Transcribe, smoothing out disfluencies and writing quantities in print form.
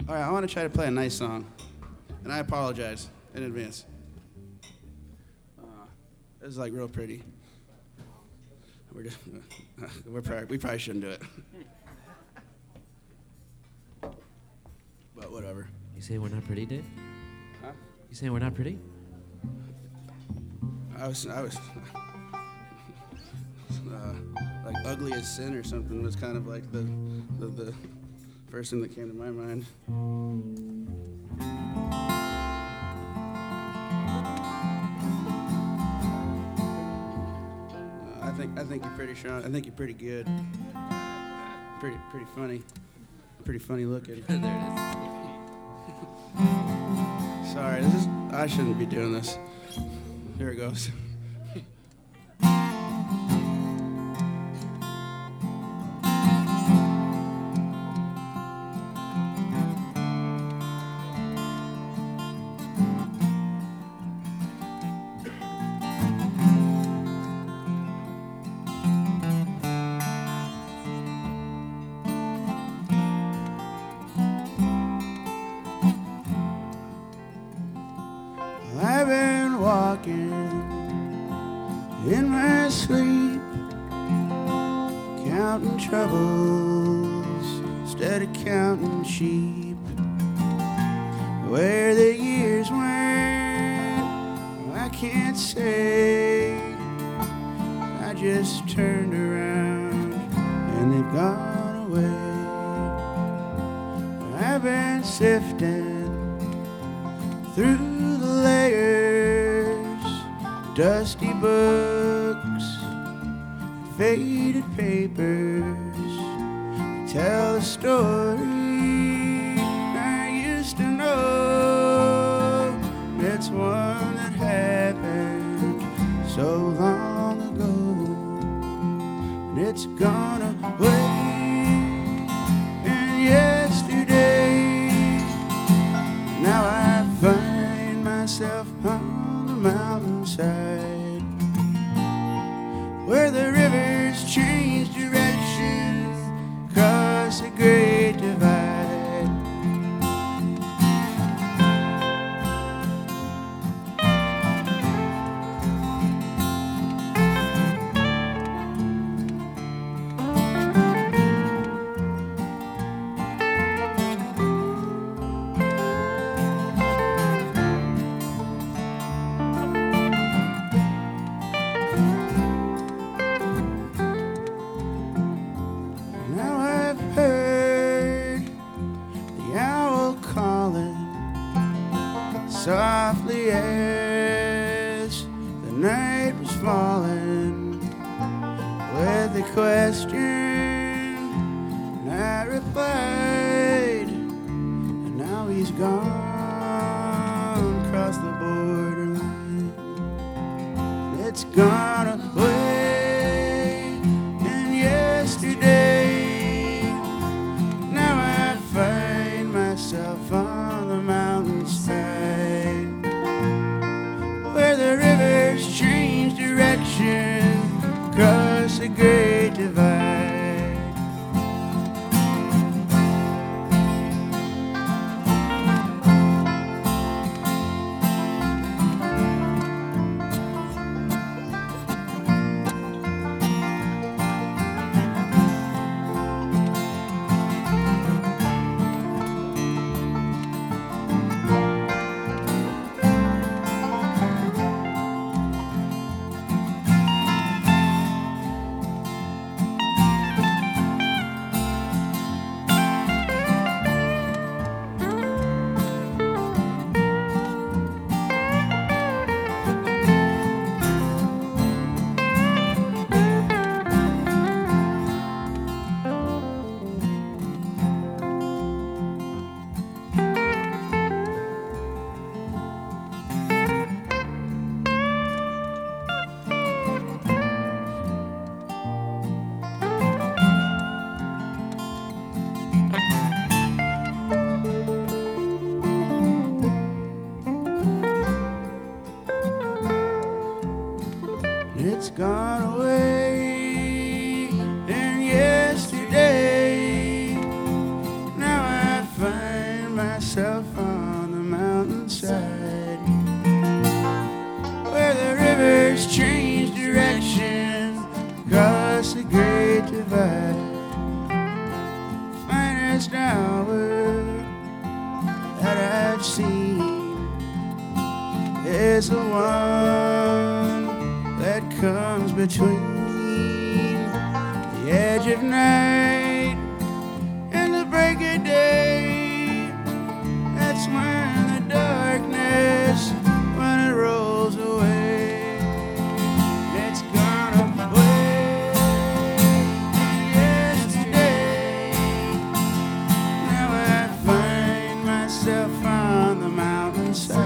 All right, I want to try to play a nice song, and I apologize in advance. This is like real pretty. We probably shouldn't do it. But whatever. You say we're not pretty, Dave? Huh? You saying we're not pretty? I was like ugly as sin or something was kind of like the first thing that came to my mind. I think you're pretty strong. I think you're pretty good. Pretty funny. Pretty funny looking. There it is. Sorry, I shouldn't be doing this. Here it goes. I've been walking in my sleep, counting troubles instead of counting sheep. Where the years went, I can't say. I just turned around and they've gone away. I've been sifting through the layers, dusty books, faded papers, tell a story I used to know. It's one that happened so long ago, and it's gone away. And yesterday, now I find myself on the mountainside, where the rivers change directions across the great divide. Now I've heard the owl calling softly as the night was falling, with a question, and I replied, and now he's gone across the borderline. It's gone away. And yesterday, now I find myself on the mountainside, where the rivers change direction across the great divide. It's gone away. And yesterday, now I find myself on the mountainside, where the rivers change direction across the great divide. Finest hour that I've seen is the one that comes between the edge of night and the break of day. That's when the darkness, when it rolls away, it's gone away. Yesterday, now I find myself on the mountainside,